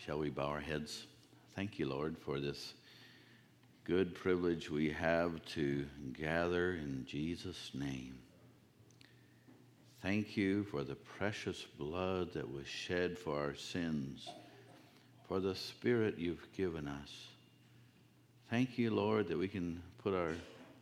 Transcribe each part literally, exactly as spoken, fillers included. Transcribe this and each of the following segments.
Shall we bow our heads? Thank you, Lord, for this good privilege we have to gather in Jesus' name. Thank you for the precious blood that was shed for our sins, for the Spirit you've given us. Thank you, Lord, that we can put our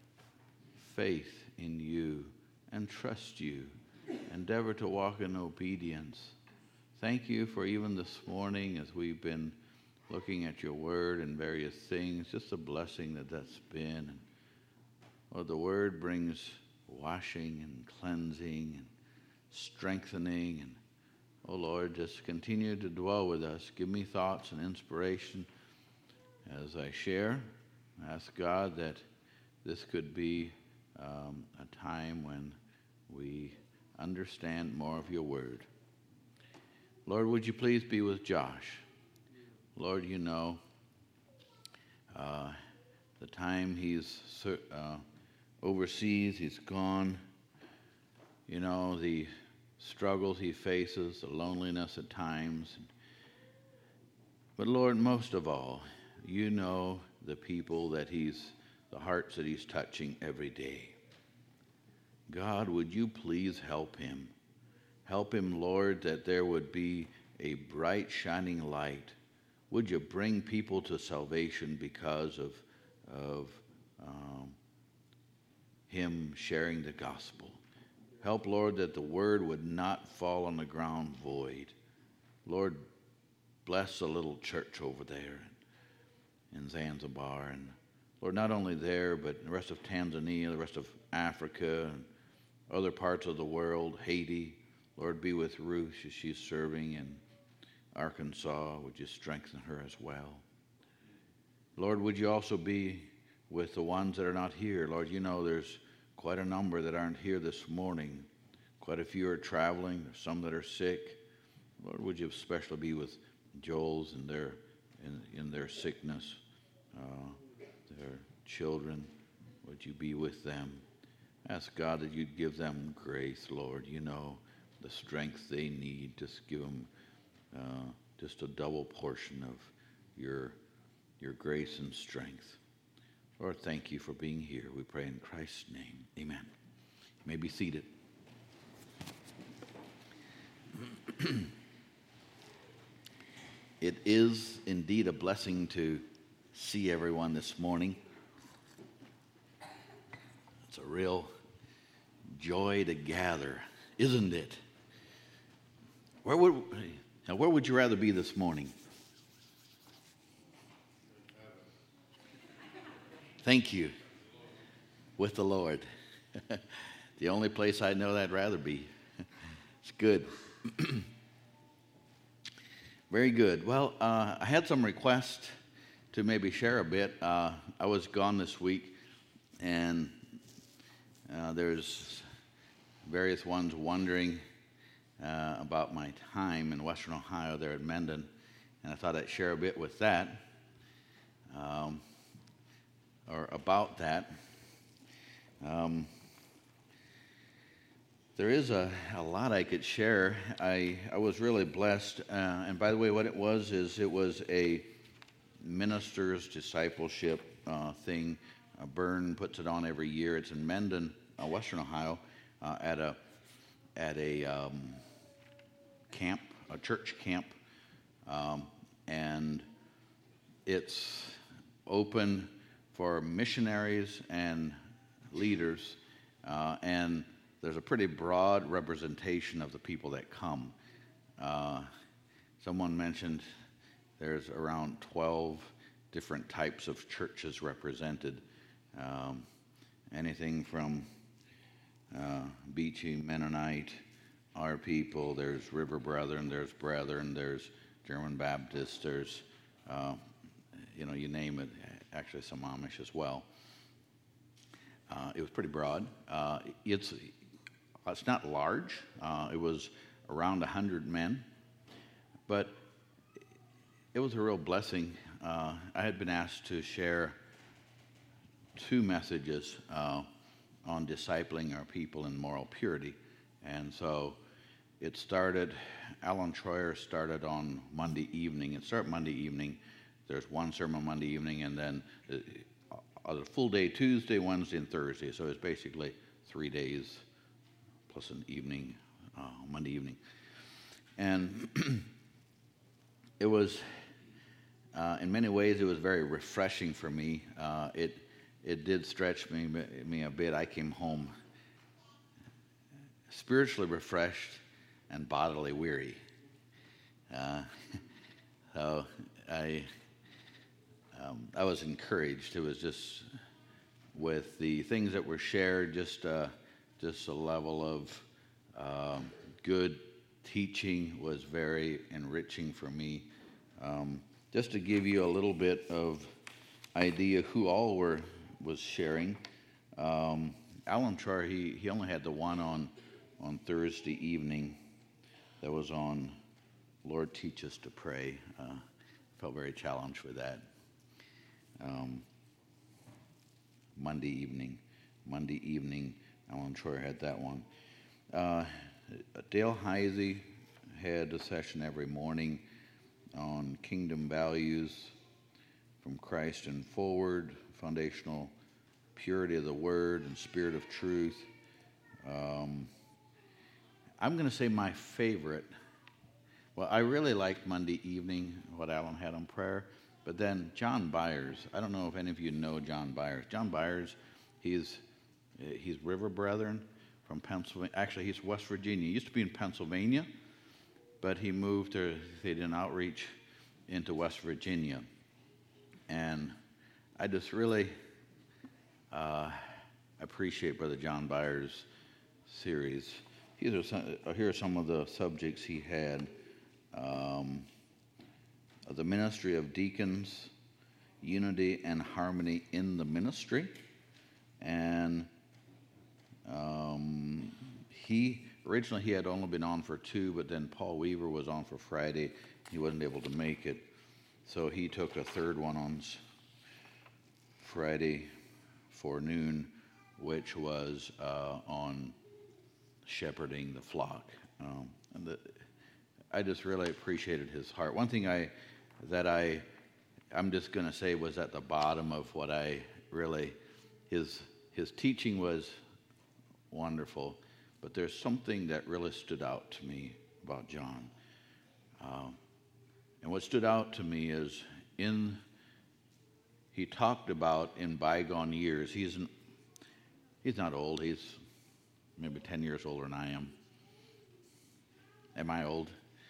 faith in you and trust you, endeavor to walk in obedience. Thank you for even this morning as we've been looking at your word and various things, just a blessing that that's been. And, Lord, the word brings washing and cleansing and strengthening. And, oh, Lord, just continue to dwell with us. Give me thoughts and inspiration as I share. I ask God that this could be um, a time when we understand more of your word. Lord, would you please be with Josh? Lord, you know uh, the time he's uh, overseas, he's gone. You know the struggles he faces, the loneliness at times. But Lord, most of all, you know the people that he's, the hearts that he's touching every day. God, would you please help him? Help him, Lord, that there would be a bright, shining light. Would you bring people to salvation because of, of um, him sharing the gospel? Help, Lord, that the word would not fall on the ground void. Lord, bless the little church over there in Zanzibar. And Lord, not only there, but the rest of Tanzania, the rest of Africa, and other parts of the world, Haiti. Lord, be with Ruth as she's serving in Arkansas. Would you strengthen her as well? Lord, would you also be with the ones that are not here? Lord, you know there's quite a number that aren't here this morning. Quite a few are traveling. There's some that are sick. Lord, would you especially be with Joel's and their in, in their sickness, uh, their children. Would you be with them? Ask God that you'd give them grace, Lord. You know the strength they need. Just give them uh, just a double portion of your your grace and strength. Lord, thank you for being here. We pray in Christ's name. Amen. You may be seated. It is indeed a blessing to see everyone this morning. It's a real joy to gather, isn't it? Where would now, where would you rather be this morning? Thank you. With the Lord. The only place I know that I'd rather be. It's good. Very good. Well, uh, I had some requests to maybe share a bit. Uh, I was gone this week, and uh, there's various ones wondering uh, about my time in Western Ohio there at Mendon, and I thought I'd share a bit with that. Um, or about that. Um, there is a, a lot I could share. I, I was really blessed. Uh, and by the way, what it was is it was a minister's discipleship uh, thing. Uh, Byrne puts it on every year. It's in Mendon, uh, Western Ohio, uh, at a at a um, camp, a church camp, um, and it's open for missionaries and leaders, uh, and there's a pretty broad representation of the people that come. Uh, someone mentioned there's around twelve different types of churches represented. Um, anything from uh, Beachy, Mennonite, Our People, there's River Brethren, there's Brethren, there's German Baptist, there's, uh, you know, you name it. Actually some Amish as well. Uh, it was pretty broad. Uh, it's it's not large. Uh, it was around one hundred men, but it was a real blessing. Uh, I had been asked to share two messages uh, on discipling our people in moral purity, and so it started, Alan Troyer started on Monday evening. It started Monday evening. There's one sermon Monday evening, and then a, a full day Tuesday, Wednesday, and Thursday. So it's basically three days plus an evening, uh, Monday evening. And it was, uh, in many ways, it was very refreshing for me. Uh, it it did stretch me me a bit. I came home spiritually refreshed and bodily weary. Uh, so I um, I was encouraged. It was just with the things that were shared, just uh, just a level of um, good teaching was very enriching for me. Um, just to give you a little bit of idea who all were was sharing. Um, Alan Troyer, he he only had the one on on Thursday evening. That was on Lord Teach Us to Pray. Uh, felt very challenged with that. Um, Monday evening, Monday evening, Alan Troyer had that one. Uh, Dale Heisey had a session every morning on kingdom values from Christ and forward, foundational purity of the word and spirit of truth. Um, I'm going to say my favorite. Well, I really liked Monday evening, what Alan had on prayer. But then John Byers, I don't know if any of you know John Byers. John Byers, he's he's River Brethren from Pennsylvania. Actually, he's West Virginia. He used to be in Pennsylvania, but he moved to, they did an outreach into West Virginia. And I just really uh, appreciate Brother John Byers' series. These are some, here are some of the subjects he had. Um, the ministry of deacons, unity and harmony in the ministry. And um, he, originally he had only been on for two, but then Paul Weaver was on for Friday. He wasn't able to make it. So he took a third one on Friday forenoon, which was uh, on shepherding the flock. Um, and the, I just really appreciated his heart. One thing I that I I'm just going to say was at the bottom of what I really his his teaching was wonderful, but there's something that really stood out to me about John. Uh, and what stood out to me is in he talked about in bygone years. He's he's not old. He's maybe ten years older than I am. Am I old?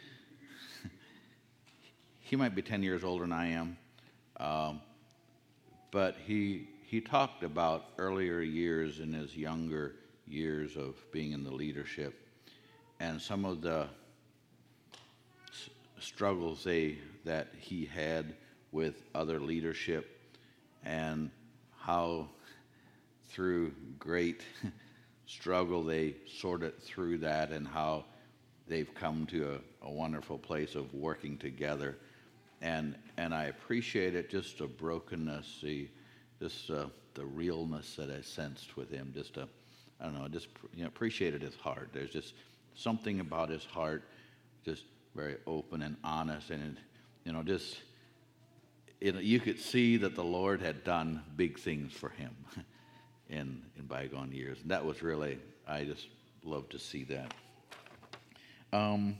He might be ten years older than I am. Um, but he he talked about earlier years in his younger years of being in the leadership and some of the s- struggles they that he had with other leadership and how through great struggle they sorted through that and how they've come to a, a wonderful place of working together. And and I appreciate it, just the brokenness, the just uh, the realness that I sensed with him. Just a, I don't know, just you know, appreciated his heart. There's just something about his heart, just very open and honest, and you know, just it, you could see that the Lord had done big things for him in in bygone years, and that was really, I just love to see that. Um.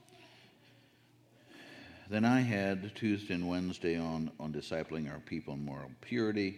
Then I had Tuesday and Wednesday on, on discipling our people in moral purity.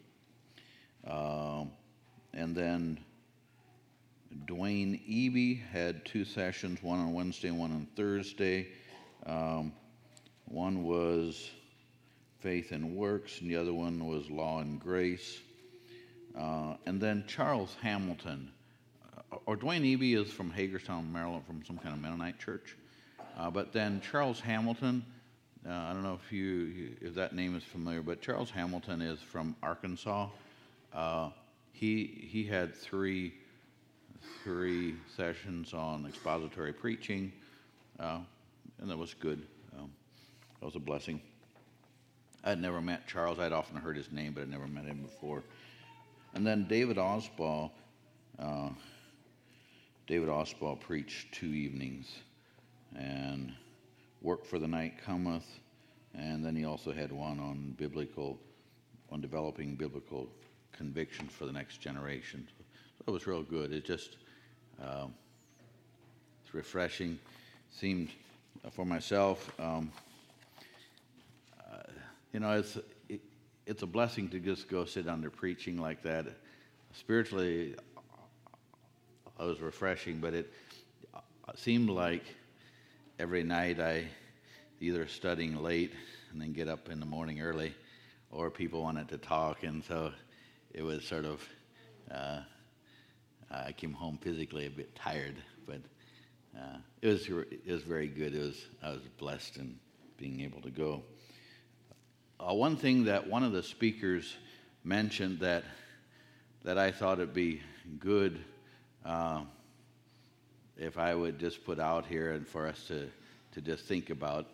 Um, and then Dwayne Eby had two sessions, one on Wednesday and one on Thursday. Um, one was faith and works, and the other one was law and grace. Uh, and then Charles Hamilton, uh, or Dwayne Eby is from Hagerstown, Maryland, from some kind of Mennonite church. Uh, but then Charles Hamilton, uh, I don't know if you if that name is familiar, but Charles Hamilton is from Arkansas. Uh, he he had three three sessions on expository preaching, uh, and that was good. Um, that was a blessing. I had never met Charles. I'd often heard his name, but I'd never met him before. And then David Osbald, uh, David Oswald preached two evenings, and Work for the Night Cometh, and then he also had one on biblical, on developing biblical convictions for the next generation. So it was real good. It just, uh, it's refreshing. Seemed, uh, for myself, um, uh, you know, it's it, it's a blessing to just go sit under preaching like that. Spiritually, it was refreshing, but it seemed like every night I either studying late and then get up in the morning early, or people wanted to talk, and so it was sort of, uh, I came home physically a bit tired, but uh, it was it was very good. It was I was blessed in being able to go. Uh, one thing that one of the speakers mentioned that that I thought it'd be good uh, if I would just put out here and for us to, to just think about.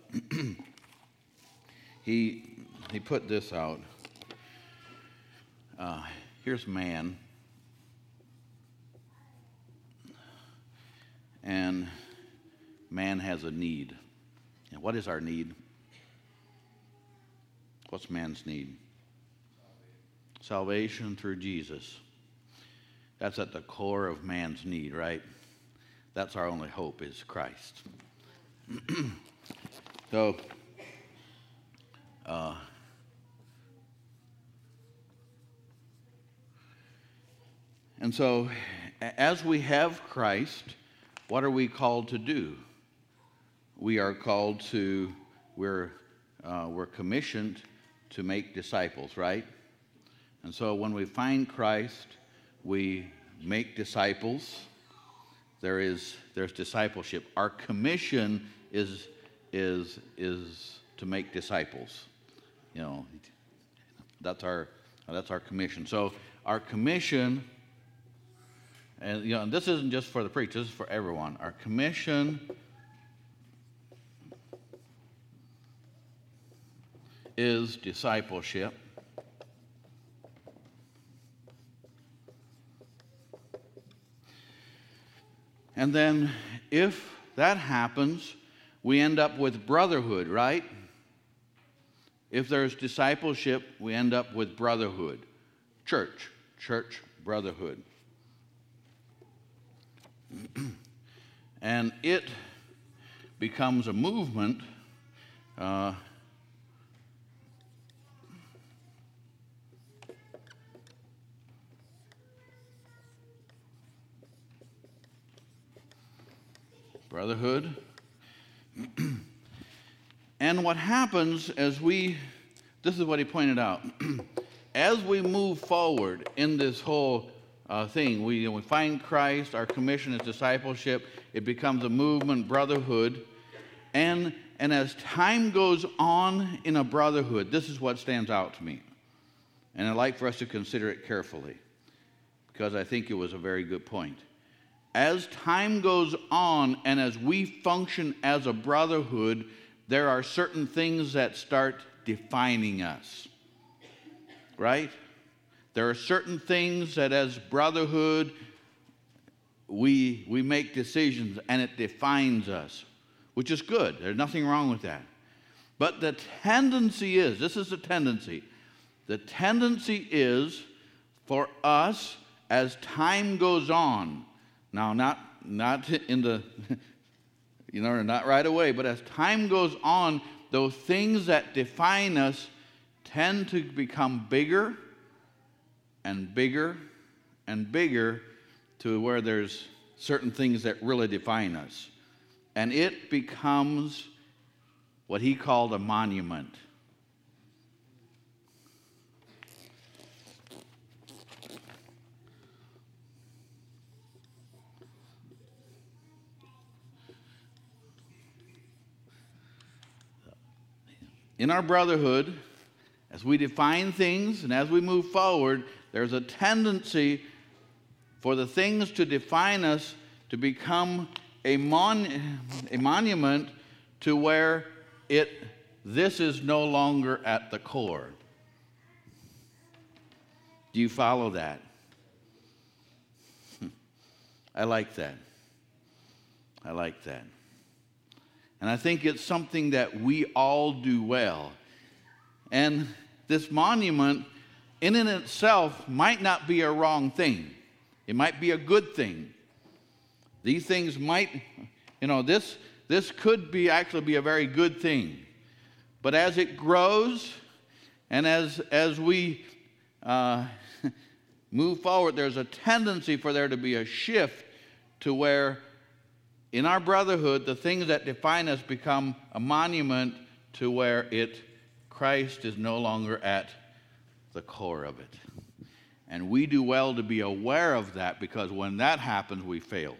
he he put this out. Uh, here's man, and man has a need. And what is our need? What's man's need? Salvation through Jesus. That's at the core of man's need, right? That's our only hope, is Christ. so, uh, and so, as we have Christ, what are we called to do? We are called to, we're, uh, we're commissioned to make disciples, right? And so when we find Christ, we make disciples. There is there's discipleship. Our commission is is is to make disciples. You know, that's our that's our commission. So our commission, and you know, and this isn't just for the preacher. This is for everyone. Our commission is discipleship. And then if that happens, we end up with brotherhood, right? If there's discipleship, we end up with brotherhood. Church, church brotherhood. And it becomes a movement uh, brotherhood. And what happens as we, this is what he pointed out, as we move forward in this whole uh, thing, we, you know, we find Christ, our commission is discipleship, it becomes a movement, brotherhood, and, and as time goes on in a brotherhood, this is what stands out to me. And I'd like for us to consider it carefully, because I think it was a very good point. As time goes on and as we function as a brotherhood, there are certain things that start defining us, right? There are certain things that as brotherhood, we, we make decisions and it defines us, which is good. There's nothing wrong with that. But the tendency is, this is the tendency, the tendency is for us as time goes on. Now, not not in the, you know, not right away, but as time goes on, those things that define us tend to become bigger and bigger and bigger to where there's certain things that really define us. And it becomes what he called a monument. In our brotherhood, as we define things and as we move forward, there's a tendency for the things to define us to become a, mon- a monument to where it this is no longer at the core. Do you follow that? I like that. I like that. And I think it's something that we all do well. And this monument, in and itself, might not be a wrong thing. It might be a good thing. These things might, you know, this this could be actually be a very good thing. But as it grows, and as as we uh, move forward, there's a tendency for there to be a shift to where, in our brotherhood, the things that define us become a monument to where it Christ is no longer at the core of it. And we do well to be aware of that, because when that happens, we failed.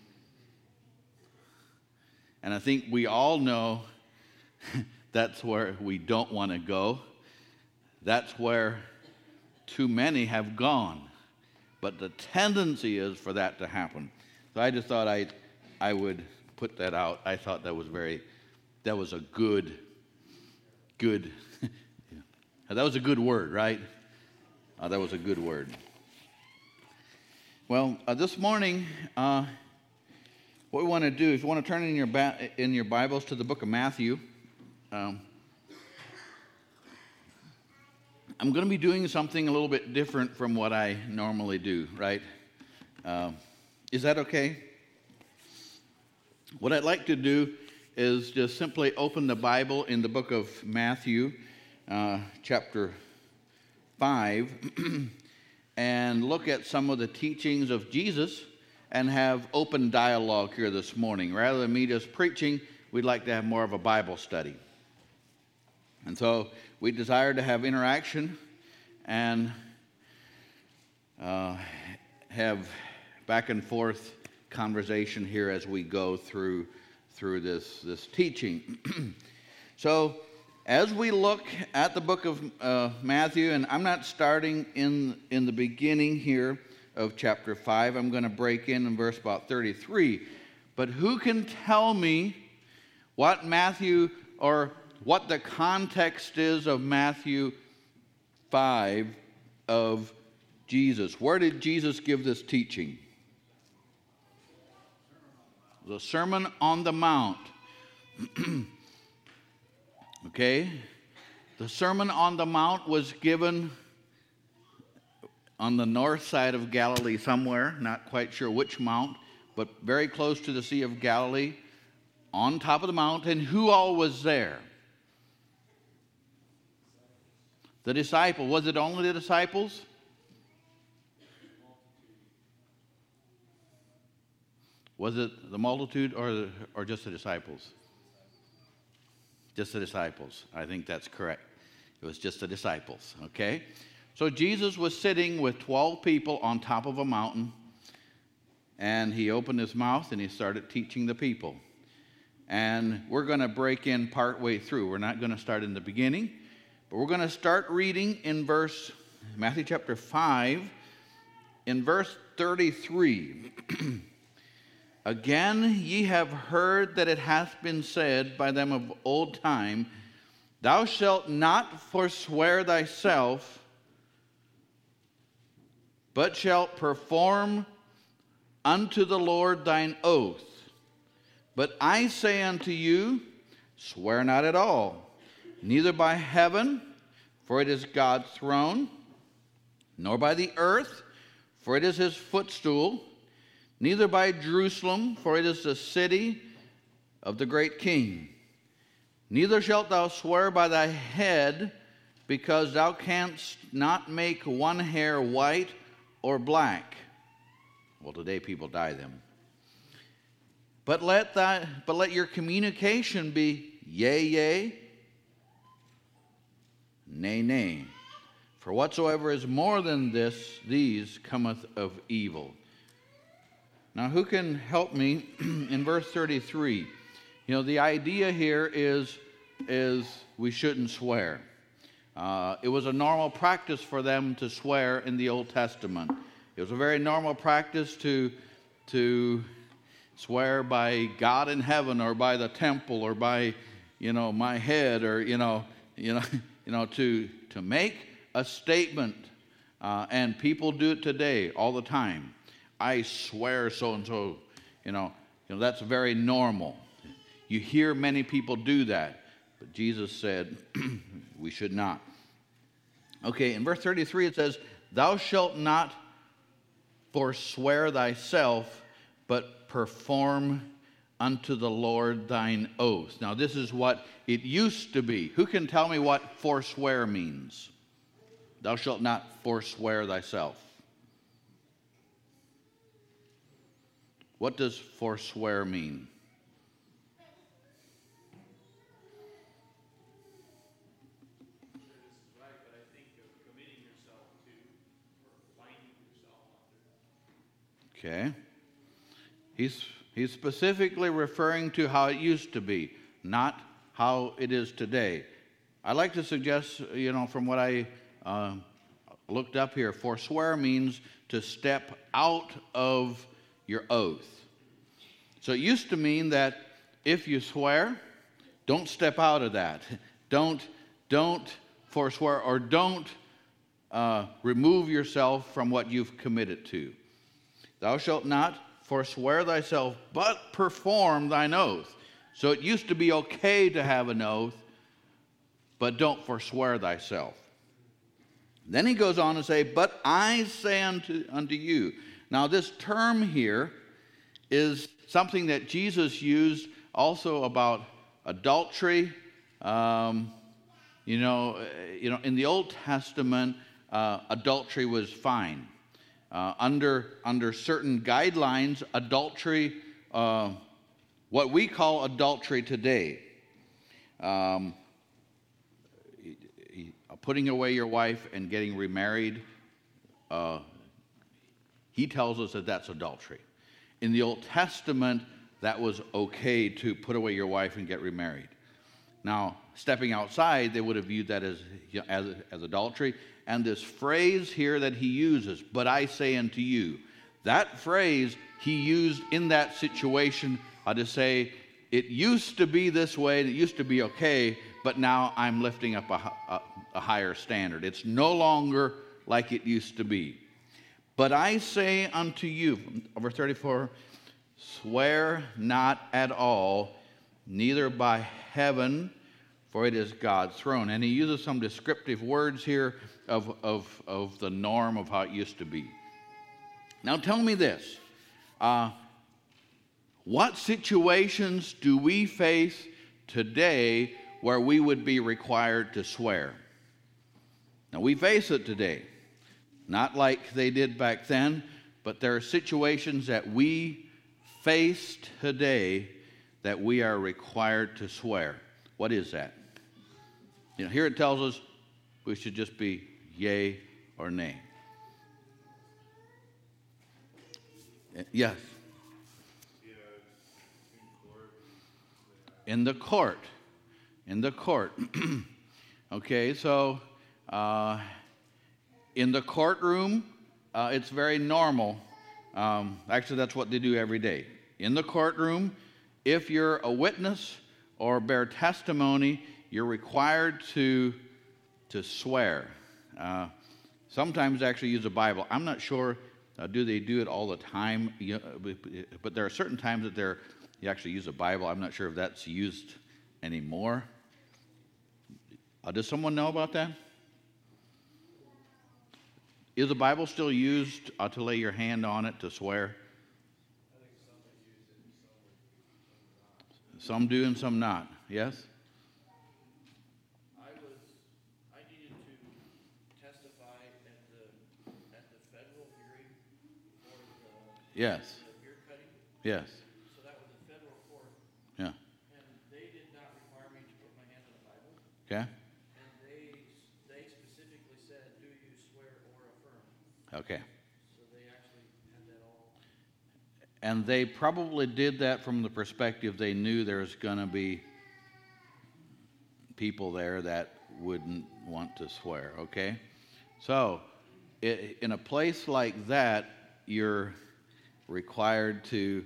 And I think we all know that's where we don't want to go. That's where too many have gone. But the tendency is for that to happen. So I just thought I I would put that out. I thought that was very, that was a good, good, that was a good word, right? Uh, that was a good word. Well, uh, this morning, uh, what we want to do is we want to turn in your ba- in your Bibles to the book of Matthew. Um, I'm going to be doing something a little bit different from what I normally do, right? Uh, is that okay? What I'd like to do is just simply open the Bible in the book of Matthew, uh, chapter five, and look at some of the teachings of Jesus and have open dialogue here this morning. Rather than me just preaching, we'd like to have more of a Bible study. And so we desire to have interaction and uh, have back and forth conversation here as we go through through this, this teaching. So as we look at the book of uh, Matthew, and I'm not starting in, in the beginning here of chapter five. I'm going to break in in verse about thirty-three. But who can tell me what Matthew, or what the context is of Matthew five of Jesus? Where did Jesus give this teaching? The Sermon on the Mount. Okay? The Sermon on the Mount was given on the north side of Galilee somewhere, not quite sure which mount, but very close to the Sea of Galilee, on top of the mountain. Who all was there? The disciples. Was it only the disciples? Was it the multitude or the, or just the disciples? Just the disciples. I think that's correct. It was just the disciples, okay? So Jesus was sitting with twelve people on top of a mountain, and he opened his mouth and he started teaching the people. And we're going to break in partway through. We're not going to start in the beginning, but we're going to start reading in verse, Matthew chapter five, in verse thirty-three. Again, ye have heard that it hath been said by them of old time, Thou shalt not forswear thyself, but shalt perform unto the Lord thine oath. But I say unto you, swear not at all, neither by heaven, for it is God's throne, nor by the earth, for it is his footstool, neither by Jerusalem, for it is the city of the great king. Neither shalt thou swear by thy head, because thou canst not make one hair white or black. Well, today people dye them. But let thy, but let your communication be yea, yea, nay, nay. For whatsoever is more than this, these cometh of evil. Now, who can help me in verse thirty-three? You know, the idea here is, is we shouldn't swear. Uh, it was a normal practice for them to swear in the Old Testament. It was a very normal practice to, to swear by God in heaven, or by the temple, or by, you know, my head, or, you know, you know, you know, to, to make a statement. Uh, and people do it today all the time. I swear so-and-so, you know, You know, that's very normal. You hear many people do that, but Jesus said we should not. Okay, in verse thirty-three it says, "Thou shalt not forswear thyself, but perform unto the Lord thine oath." Now this is what it used to be. Who can tell me what forswear means? Thou shalt not forswear thyself. What does forswear mean? Okay. He's, he's specifically referring to how it used to be, not how it is today. I'd like to suggest, you know, from what I uh, looked up here, forswear means to step out of your oath. So it used to mean that if you swear, don't step out of that. Don't, don't forswear, or don't uh, remove yourself from what you've committed to. Thou shalt not forswear thyself, but perform thine oath. So it used to be okay to have an oath, but don't forswear thyself. Then he goes on to say, "But I say unto, unto you." Now this term here is something that Jesus used also about adultery. Um, you know, you know, in the Old Testament, uh, adultery was fine. Uh, under, under certain guidelines, adultery, uh, what we call adultery today, um, putting away your wife and getting remarried, uh, he tells us that that's adultery. In the Old Testament, that was okay to put away your wife and get remarried. Now, stepping outside, they would have viewed that as, you know, as, as adultery. And this phrase here that he uses, "But I say unto you," that phrase he used in that situation uh, to say, it used to be this way, and it used to be okay, but now I'm lifting up a, a, a higher standard. It's no longer like it used to be. "But I say unto you," verse thirty-four, "swear not at all, neither by heaven, for it is God's throne." And he uses some descriptive words here of, of, of the norm of how it used to be. Now tell me this. Uh, what situations do we face today where we would be required to swear? Now we face it today. Not like they did back then, but there are situations that we face today that we are required to swear. What is that? You know, here it tells us we should just be yea or nay. Yes. In the court. In the court. Okay, so uh, in the courtroom, uh, it's very normal. Um, actually, that's what they do every day. In the courtroom, if you're a witness or bear testimony, you're required to, to swear. Uh, sometimes actually use a Bible. I'm not sure, uh, do they do it all the time? You know, but there are certain times that they're, you actually use a Bible. I'm not sure if that's used anymore. Uh, does someone know about that? Is the Bible still used uh, to lay your hand on it to swear? I think some use it and some, some, some do and some not. Yes? I was, I needed to testify at the, at the federal hearing for the, Yes. the beer cutting. Yes. So that was a federal court. Yeah. And they did not require me to put my hand on the Bible. Okay. And they, they specifically said, do you swear or affirm? Okay. So they actually had that all. And they probably did that from the perspective they knew there was going to be people there that wouldn't want to swear, okay? So, it, in a place like that, you're required to,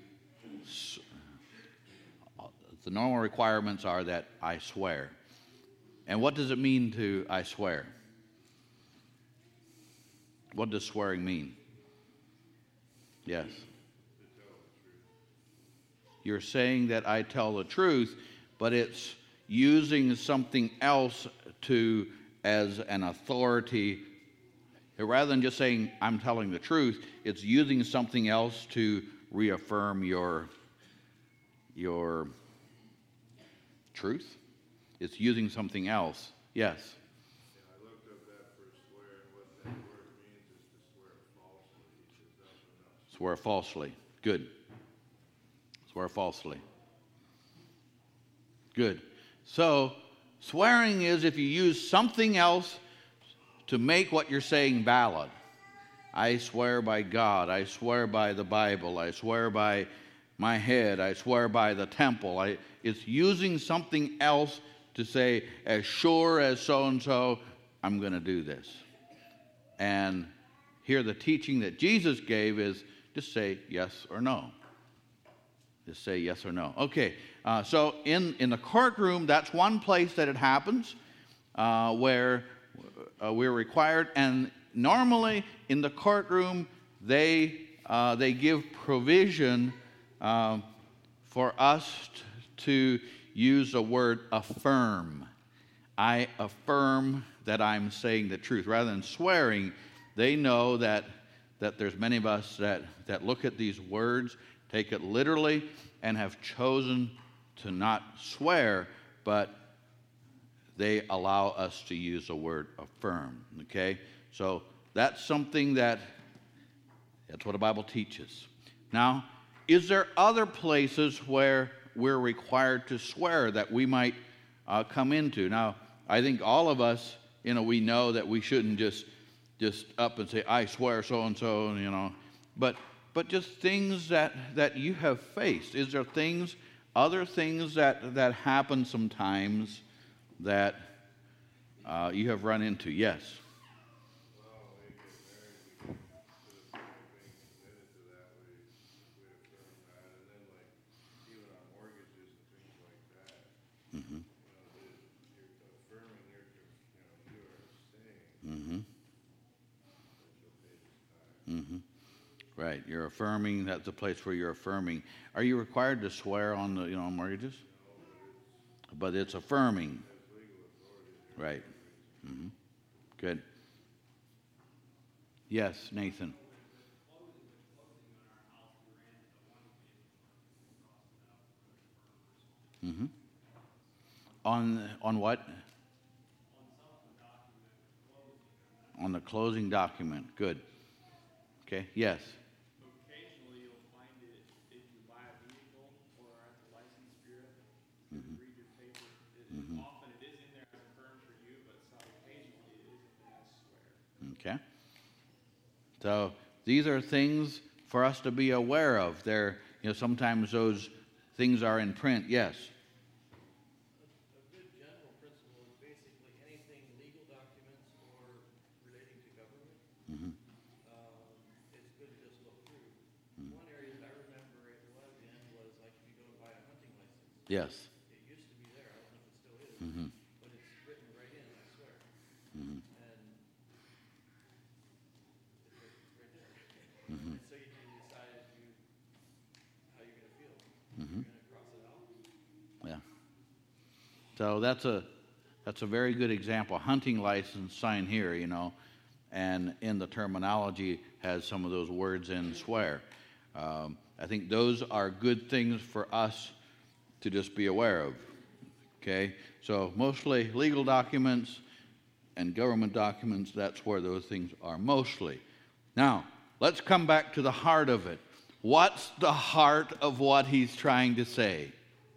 the normal requirements are that I swear. And what does it mean to I swear? What does swearing mean? Yes. you're saying that I tell the truth, but it's using something else to as an authority. Rather than just saying I'm telling the truth, it's using something else to reaffirm your your truth. It's using something else. Yes. Yeah, I looked up that for swear, and what that word means is to swear falsely. He says that's enough. Swear falsely. Good. Swear falsely. Good. So, swearing is if you use something else to make what you're saying valid. I swear by God. I swear by the Bible. I swear by my head. I swear by the temple. I, it's using something else to say, as sure as so-and-so, I'm going to do this. And here the teaching that Jesus gave is just say yes or no. Just say yes or no. Okay, uh, so in, in the courtroom, that's one place that it happens uh, where uh, we're required. And normally in the courtroom, they, uh, they give provision uh, for us t- to use the word affirm. I affirm that I'm saying the truth. Rather than swearing, they know that, that there's many of us that, that look at these words, take it literally, and have chosen to not swear, but they allow us to use the word affirm. Okay? So that's something that, that's what the Bible teaches. Now, is there other places where we're required to swear that we might uh, come into? Now, I think all of us, you know, we know that we shouldn't just just up and say, I swear so-and-so, you know. But but just things that, that you have faced. Is there things, other things that, that happen sometimes that uh, you have run into? Yes. Well, we get married, we get to the point of being committed to that, we, we affirm that, and then like, even on mortgages and things like that, Mm-hmm. you know, the, you're affirming, you're, you know, you are saying Mm-hmm. that you'll pay this time. Mm-hmm. Right. You're affirming. That's the place where you're affirming. Are you required to swear on the, you know, mortgages? But it's affirming. Right. Mm-hmm. Good. Yes, Nathan. Mm-hmm. On on what? On the closing document. Good. Okay. Yes. Occasionally, you'll find it if you buy a vehicle or at the license bureau. You Mhm. read your paper. It, Mhm. Often it is in there as a firm for you, but so occasionally it is in there as swear. Okay. So these are things for us to be aware of. There, you know, sometimes those things are in print. Yes. A good general principle is basically anything legal documents or relating to government, Mm-hmm. um, it's good to just look through. Mm. One area that I remember it was in was like if you go to buy a hunting license. Yes. It used to be there, I don't know if it still is, Mm-hmm. but it's written right in, I swear. Mm-hmm. And it's right, it's right there. Mm-hmm. And so you need to decide if you, how you're gonna feel. Mm-hmm. You're gonna cross it out. Yeah. So that's a that's a very good example. Hunting license sign here, you know, and in the terminology has some of those words in swear. Um, I think those are good things for us to just be aware of. Okay, so mostly legal documents and government documents. That's where those things are mostly. Now let's come back to the heart of it. What's the heart of what he's trying to say?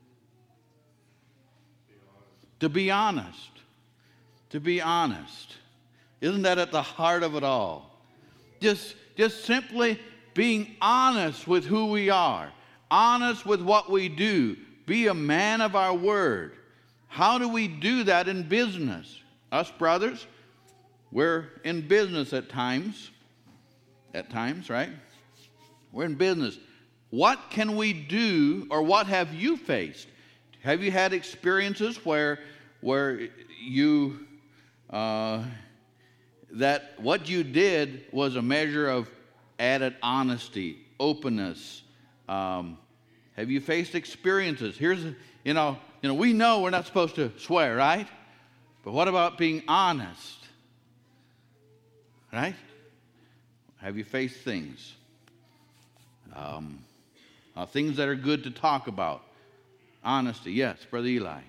To be honest. To be honest. Isn't that at the heart of it all? Just, just simply being honest with who we are, honest with what we do, be a man of our word. How do we do that in business? Us brothers, we're in business at times. At times, right? We're in business. What can we do, or what have you faced? Have you had experiences where, where you, uh, that what you did was a measure of added honesty, openness, um, Have you faced experiences? Here's, you know, you know, we know we're not supposed to swear, right? But what about being honest? Right? Have you faced things? Um, uh, things that are good to talk about. Honesty, yes, Brother Eli.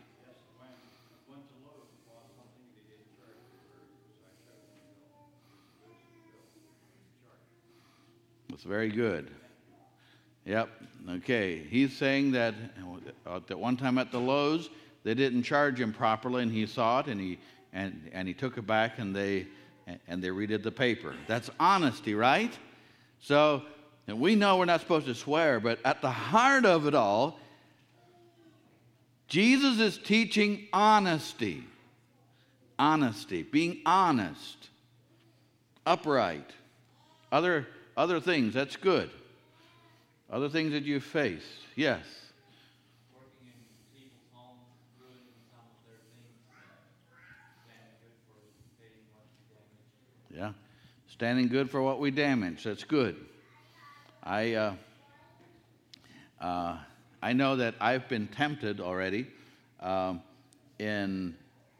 That's very good. Yep. Okay. He's saying that at one time at the Lowe's, they didn't charge him properly, and he saw it, and he and and he took it back, and they and they redid the paper. That's honesty, right? So, and we know we're not supposed to swear, but at the heart of it all, Jesus is teaching honesty. Honesty, being honest, upright. Other other things, that's good. Other things that you face, yes. Working in people's homes, ruining some of their things, standing good for paying what you damage. Yeah, standing good for what we damage. That's good. I uh, uh, I know that I've been tempted already. Um, in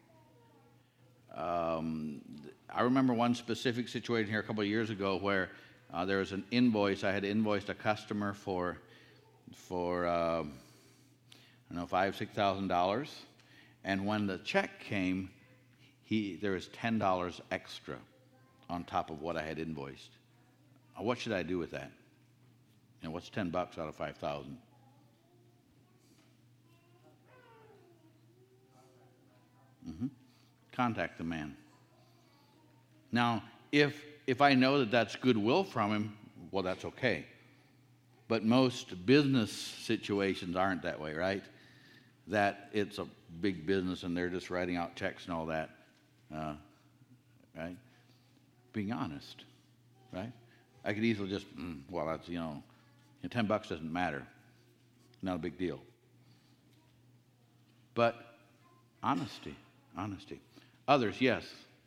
um, I remember one specific situation here a couple of years ago where uh, there was an invoice. I had invoiced a customer for for uh, I don't know five six thousand dollars, and when the check came, he there was ten dollars extra on top of what I had invoiced. Uh, what should I do with that? You know, what's ten bucks out of five thousand? Mm-hmm. Contact the man. Now, if if I know that that's goodwill from him, well, that's okay. But most business situations aren't that way, right? That it's a big business and they're just writing out checks and all that, uh, right? Being honest, right? I could easily just, mm, well, that's, you know, ten bucks doesn't matter. Not a big deal. But honesty, honesty. Others, yes.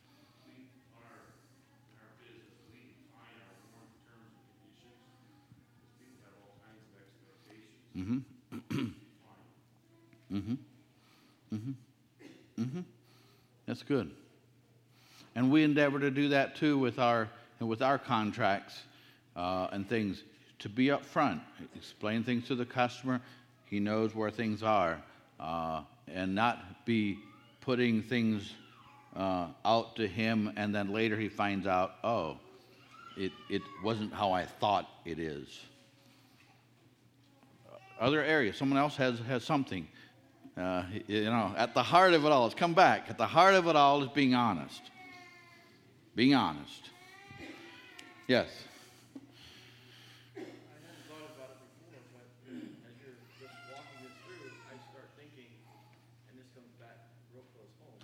Mm-hmm. mm-hmm. Mm-hmm. Mm-hmm. That's good. And we endeavor to do that too with our with our contracts uh, and things. To be up front, explain things to the customer. He knows where things are, uh, and not be putting things uh, out to him, and then later he finds out, oh, it it wasn't how I thought it is. Other areas, someone else has, has something. Uh, you know, at the heart of it all, let's come back. At the heart of it all is being honest. Being honest. Yes. I hadn't thought about it before, but as you're just walking this through, I start thinking, and this comes back real close home.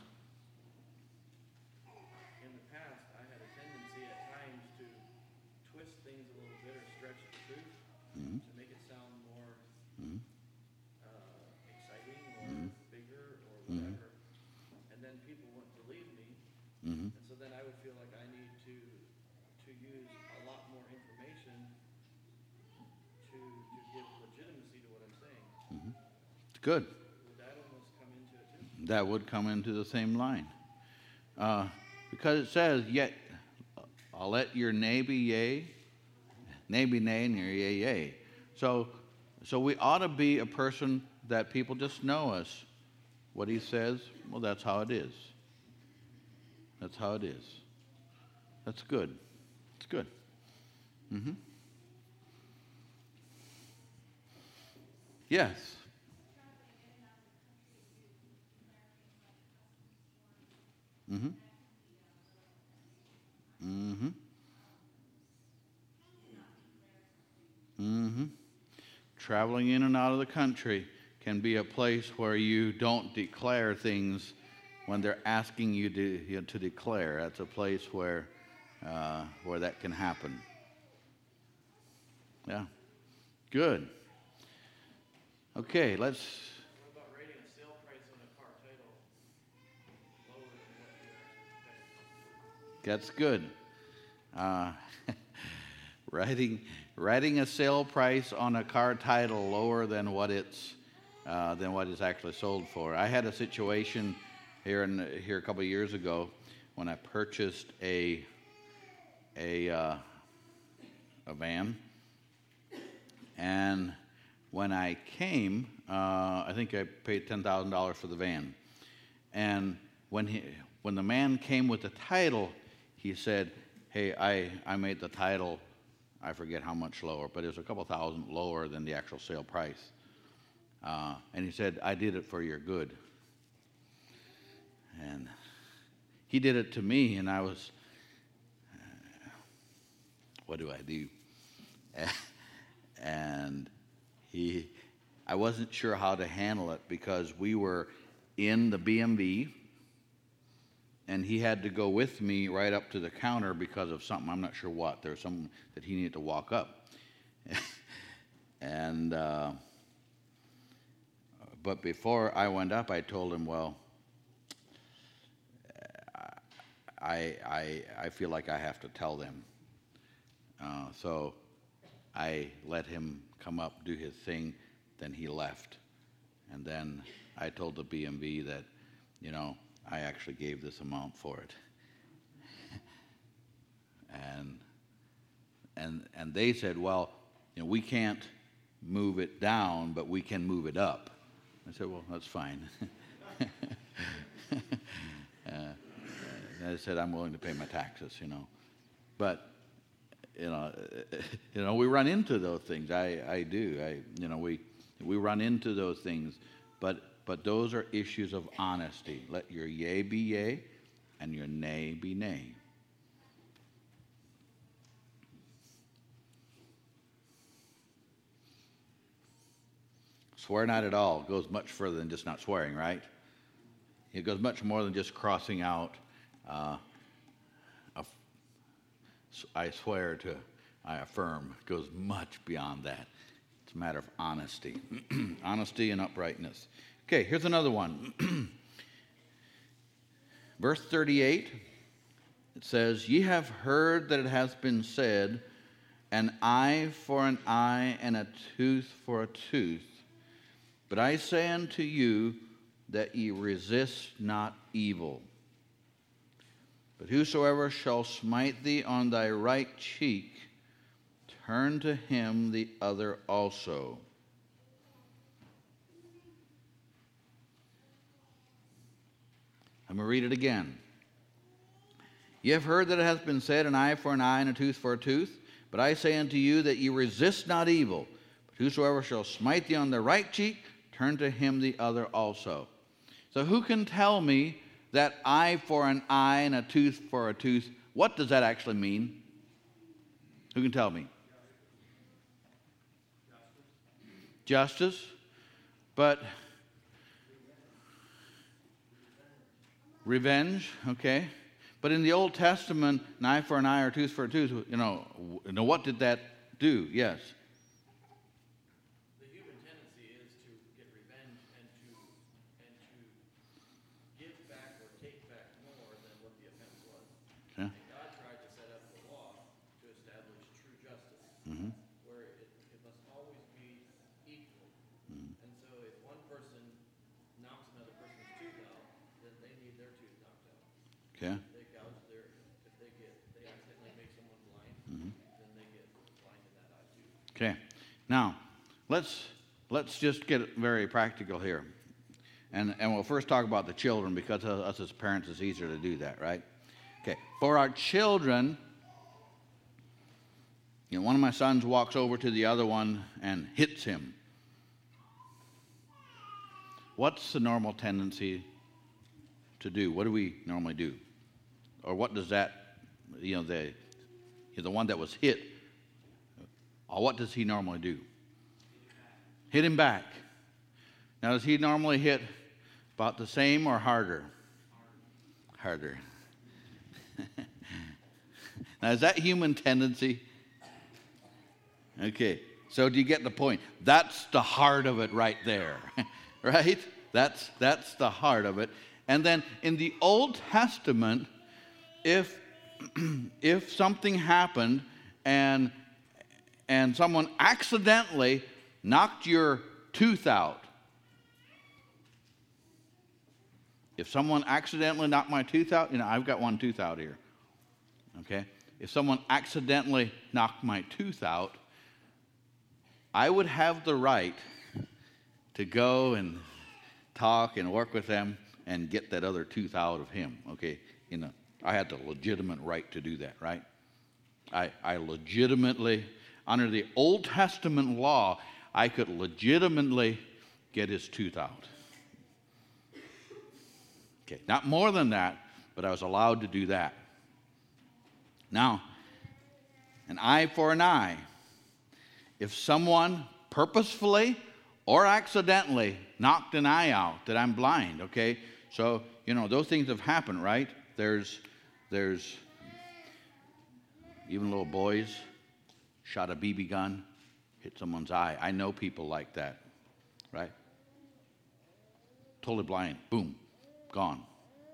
In the past, I had a tendency at times to twist things a little bit or stretch the truth Mm-hmm. to make it sound more Mm-hmm. uh, exciting or bigger or whatever. And then people wouldn't believe me. Mm-hmm. And so then I would feel like I need to to use a lot more information to to give legitimacy to what I'm saying. It's good. Would that almost come into it too? That would come into the same line. Uh, because it says, yet I'll let your nay be yea, nay be nay, and your yea, yea. So, so we ought to be a person that people just know us. What he says, well, that's how it is. That's how it is. That's good. It's good. Mm-hmm. Yes. Mm-hmm. Mm-hmm. Mm-hmm. Traveling in and out of the country can be a place where you don't declare things when they're asking you to, you know, to declare. That's a place where uh, where that can happen. Yeah. Good. Okay, let's. What about rating a sale price on a car title lower than what you actually paid? That's good. Uh, writing writing a sale price on a car title lower than what it's uh, than what it's actually sold for. I had a situation here in here a couple of years ago when I purchased a a uh, a van, and when I came, uh, I think I paid ten thousand dollars for the van, and when he when the man came with the title, he said, "Hey, I I made the title." I forget how much lower, but it was a couple thousand lower than the actual sale price. Uh, and he said, "I did it for your good." And he did it to me, and I was, uh, what do I do? And he, I wasn't sure how to handle it because we were in the B M V, and he had to go with me right up to the counter because of something, I'm not sure what. There was something that he needed to walk up. and, uh, but before I went up, I told him, well, I, I, I feel like I have to tell them. Uh, so I let him come up, do his thing, then he left. And then I told the B M V that, you know, I actually gave this amount for it. and and and they said, well, you know, we can't move it down, but we can move it up. I said, well, that's fine. uh, and I said, I'm willing to pay my taxes, you know. But you know, you know, we run into those things. I, I do. I you know, we we run into those things, but But those are issues of honesty. Let your yea be yea and your nay be nay. Swear not at all goes much further than just not swearing, right? It goes much more than just crossing out, uh, a, I swear to, I affirm. It goes much beyond that. It's a matter of honesty. Honesty and uprightness. Okay, here's another one. Verse thirty-eight, it says, "Ye have heard that it has been said, an eye for an eye and a tooth for a tooth. But I say unto you that ye resist not evil. But whosoever shall smite thee on thy right cheek, turn to him the other also." I'm going to read it again. "Ye have heard that it hath been said, an eye for an eye and a tooth for a tooth. But I say unto you that ye resist not evil. But whosoever shall smite thee on the right cheek, turn to him the other also." So who can tell me that eye for an eye and a tooth for a tooth, what does that actually mean? Who can tell me? Justice. Justice. But revenge, okay. But in the Old Testament, an eye for an eye or tooth for a tooth, you know, you know what did that do? Yes. The human tendency is to get revenge and to and to give back or take back more than what the offense was. Yeah. And God tried to set up the law to establish true justice, Mm-hmm. where it, it must always be equal. Mm-hmm. And so if one person knocks another person's tooth out, then they need their tooth knocked out. Okay. They gouge their, if they get, they accidentally make someone blind, Mm-hmm. then they get blind in that eye too. Okay. Now, let's let's just get very practical here. And and we'll first talk about the children, because us as parents it's easier to do that, right? Okay. For our children, you know, one of my sons walks over to the other one and hits him. What's the normal tendency to do? What do we normally do? Or what does that, you know, the the one that was hit, or what does he normally do? Hit him back. Now, does he normally hit about the same or harder? Harder. Now, is that human tendency? Okay, so do you get the point? That's the heart of it right there, right? That's, that's the heart of it. And then in the Old Testament, if, if something happened and and someone accidentally knocked your tooth out. If someone accidentally knocked my tooth out, you know, I've got one tooth out here. Okay? If someone accidentally knocked my tooth out, I would have the right to go and talk and work with them and get that other tooth out of him. Okay? You know, I had the legitimate right to do that, right? I, I legitimately, under the Old Testament law, I could legitimately get his tooth out. Okay, not more than that, but I was allowed to do that. Now, an eye for an eye. If someone purposefully or accidentally knocked an eye out, that I'm blind, okay? So, you know, those things have happened, right? There's, there's, even little boys shot a B B gun, hit someone's eye. I know people like that, right? Totally blind, boom, gone.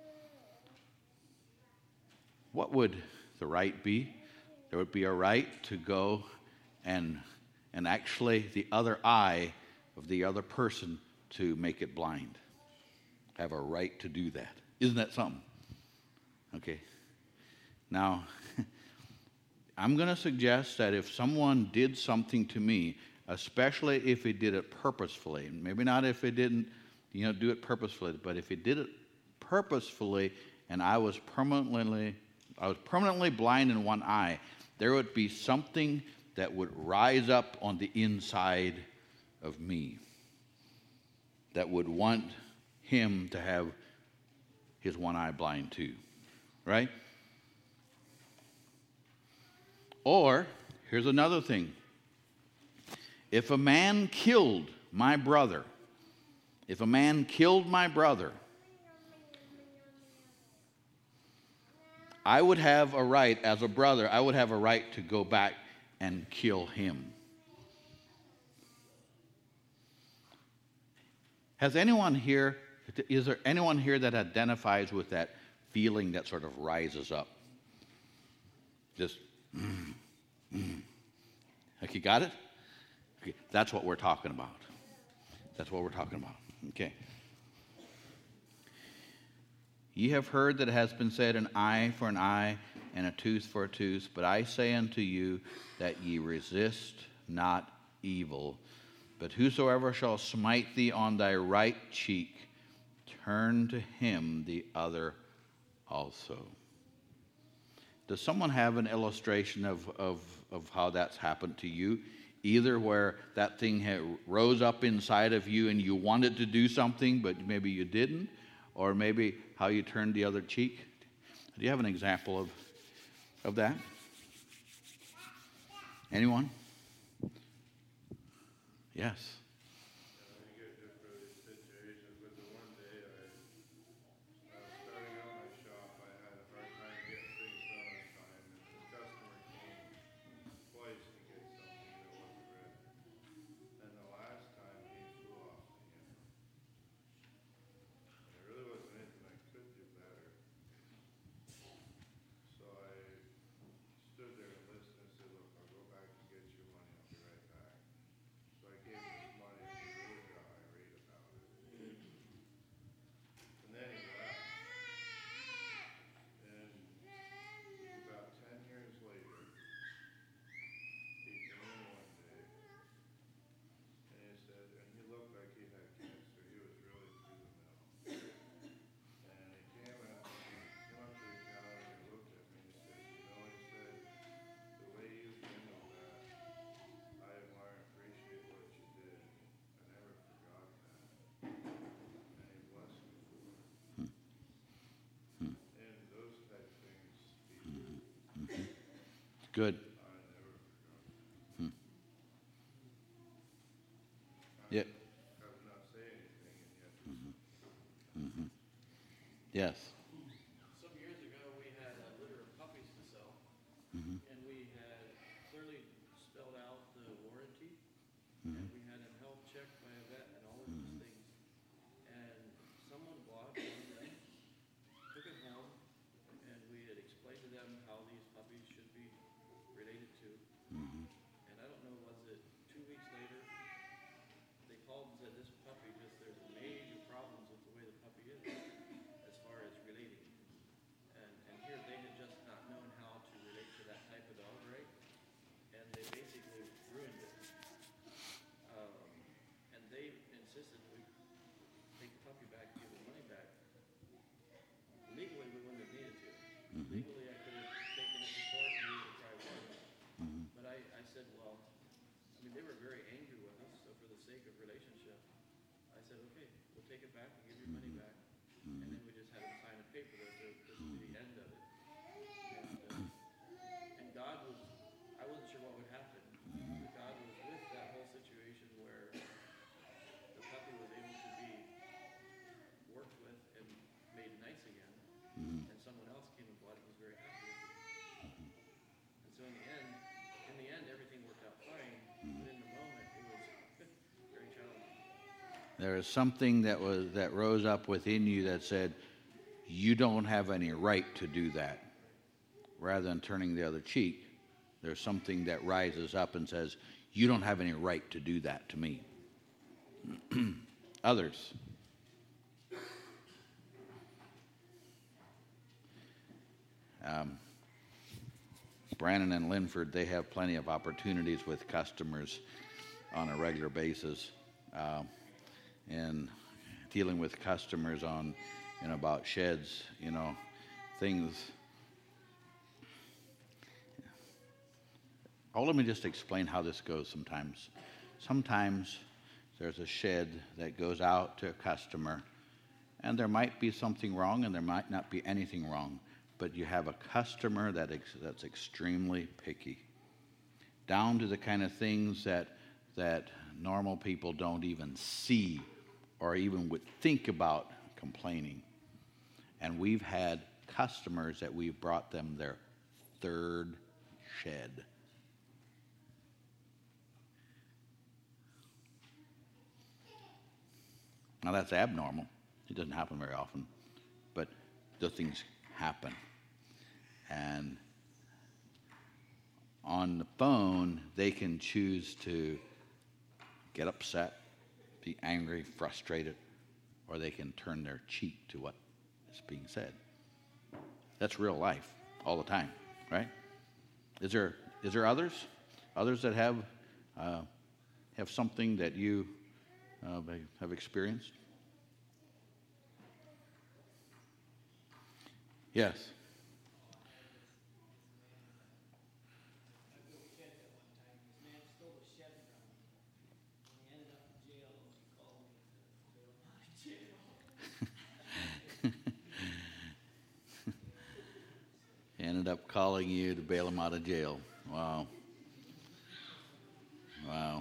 What would the right be? There would be a right to go and and actually the other eye of the other person to make it blind. Have a right to do that. Isn't that something? Okay. Now, I'm going to suggest that if someone did something to me, especially if he did it purposefully, maybe not if he didn't, you know, do it purposefully, but if he did it purposefully and I was permanently, I was permanently blind in one eye, there would be something that would rise up on the inside of me that would want him to have his one eye blind too, right? Or, here's another thing. If a man killed my brother, if a man killed my brother, I would have a right, as a brother, I would have a right to go back and kill him. Has anyone here, is there anyone here that identifies with that feeling that sort of rises up? Just, mm, mm. Like, you got it? Okay, that's what we're talking about. That's what we're talking about. Okay. Ye have heard that it has been said, an eye for an eye, and a tooth for a tooth. But I say unto you that ye resist not evil. But whosoever shall smite thee on thy right cheek, turn to him the other also. Does someone have an illustration of, of, of how that's happened to you? Either where that thing had rose up inside of you and you wanted to do something, but maybe you didn't, or maybe how you turned the other cheek. Do you have an example of, of that? Anyone? Yes. Yeah, I get different situations, but the one day I, I was starting out my shop, I had a hard time getting things done on time, and the customer came twice to get something that wasn't ready. And the last time he flew off the hammer. And there really wasn't anything I could do better. So I stood there and listened and said, look, I'll go back and get your money, I'll be right back. So I gave him his money and he really got irate about it. And then he left. And about ten years later, he came in one day and he said, and he looked like he had cancer. He was really through the middle. And he came up, came up to the counter and he looked at me and he said, you know, he said, the way you handled that, I admire and appreciate what you did. I never forgot that. And he blessed me for it. And those type of things, people, Good. I never forgot. Yeah. I would not say anything, and yet Yes. Some years ago, we had a litter of puppies to sell, Mhm. and we had clearly spelled out the warranty, and we had them health checked by a vet and all of these things. And someone bought one of them, took it home, and we had explained to them how these puppies should be related to. And I don't know sake of relationship, I said, okay, we'll take it back and give your money back. And then we just had him sign a paper that this would be the end of it. And, uh, and God was, I wasn't sure what would happen. But God was with that whole situation where the puppy was able to be worked with and made nice again. And someone else came and bought it and was very happy with it. And so in the end, in the end, everything worked out fine. But in the moment, it was very challenging. There is something that was that rose up within you that said, you don't have any right to do that. Rather than turning the other cheek, there's something that rises up and says, you don't have any right to do that to me. Others. Um, Brandon and Linford, they have plenty of opportunities with customers on a regular basis, uh, and dealing with customers on, you know, about sheds, you know, things. Oh, let me just explain how this goes sometimes. Sometimes there's a shed that goes out to a customer, and there might be something wrong, and there might not be anything wrong. But you have a customer that ex- that's extremely picky, down to the kind of things that that normal people don't even see or even would think about complaining. And we've had customers that we've brought them their third shed. Now that's abnormal. It doesn't happen very often, but those things happen. And on the phone, they can choose to get upset, be angry, frustrated, or they can turn their cheek to what is being said. That's real life all the time, right? Is there is there others, others that have uh, have something that you uh, have experienced? Yes. Ended up calling you to bail him out of jail. Wow. Wow.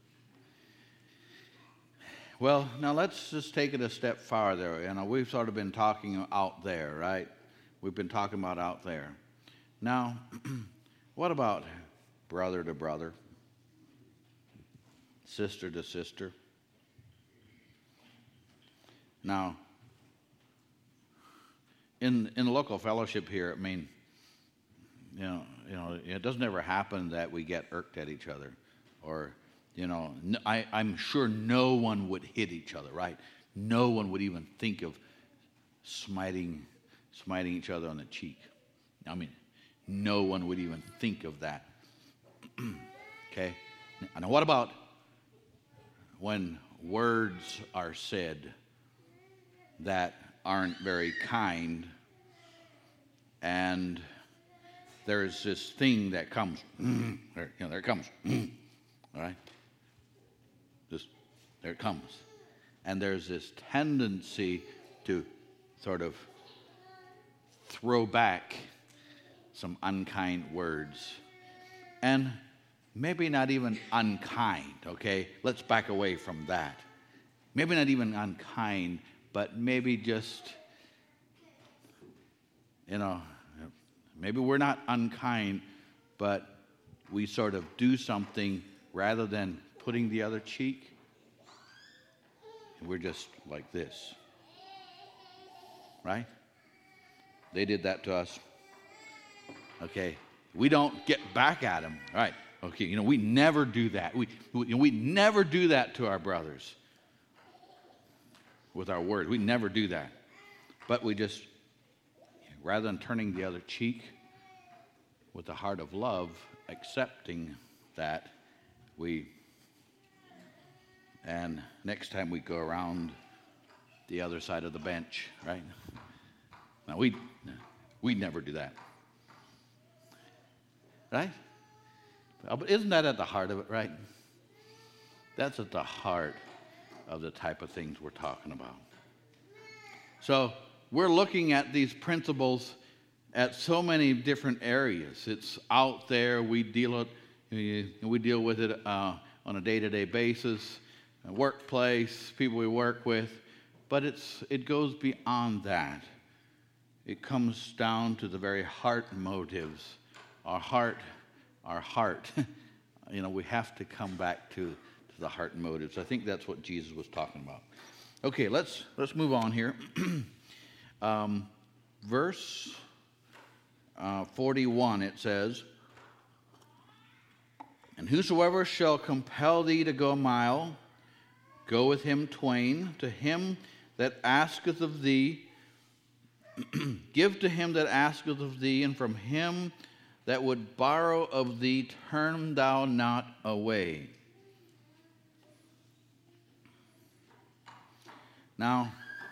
Well, now let's just take it a step farther. You know, we've sort of been talking out there, right? We've been talking about out there. Now, what about brother to brother, sister to sister? Now, in in the local fellowship here, I mean, you know, you know, it doesn't ever happen that we get irked at each other, or, you know, I, I'm sure no one would hit each other, right? No one would even think of smiting, smiting each other on the cheek. I mean, no one would even think of that. Okay? Now, what about when words are said that aren't very kind, and there's this thing that comes, mm, there, you know, there it comes, mm, all right? Just, there it comes. And there's this tendency to sort of throw back some unkind words. And maybe not even unkind, okay? Let's back away from that. Maybe not even unkind, but maybe just, you know, maybe we're not unkind, but we sort of do something rather than putting the other cheek. And we're just like this. Right? They did that to us. Okay. We don't get back at them. Right. Okay. You know, we never do that. We, we, we never do that to our brothers with our words. We never do that. But we just, rather than turning the other cheek with a heart of love, accepting that, we, and next time we go around the other side of the bench, right? Now, we we never do that. Right? But isn't that at the heart of it, right? That's at the heart of the type of things we're talking about. So we're looking at these principles at so many different areas. It's out there. We deal it. We deal with it uh, on a day-to-day basis, a workplace, people we work with. But it's it goes beyond that. It comes down to the very heart motives. Our heart, our heart. You know, we have to come back to, to the heart motives. I think that's what Jesus was talking about. Okay, let's let's move on here. um, verse uh, forty-one, it says, "And whosoever shall compel thee to go a mile, go with him twain. To him that asketh of thee, give to him that asketh of thee, and from him that would borrow of thee, turn thou not away." Now,